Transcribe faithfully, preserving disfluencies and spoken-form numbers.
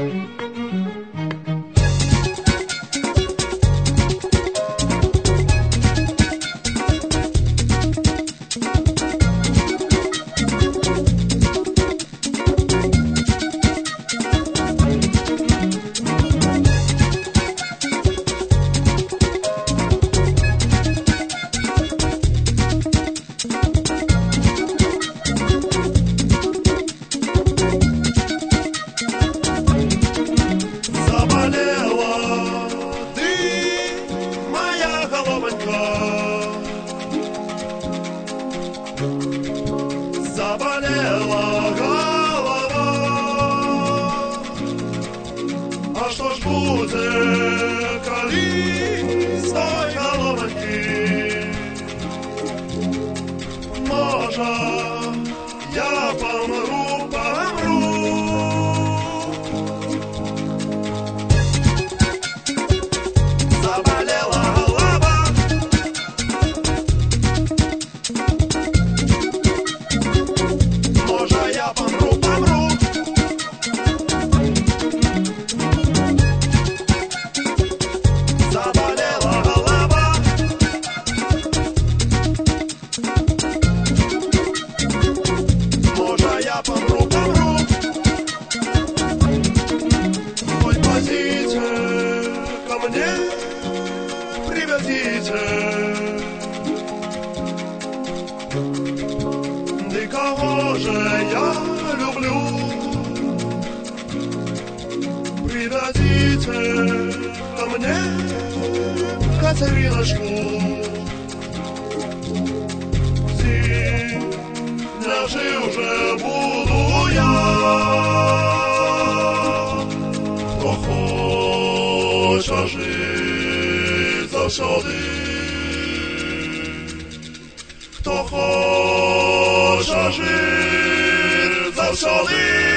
Заболела голова. А что ж будет, коли с той головоньки? Может, я помру, помру. Заболела голова. Может, я помру, помру. Заболела голова. Может, я помру, помру. Ой, возите ко мне, привезите. Да кого же я люблю? Привезите ко мне Катериночку. Сильно жив уже буду я. Кто хочет жить завсёды, кто хочет жить завсёды.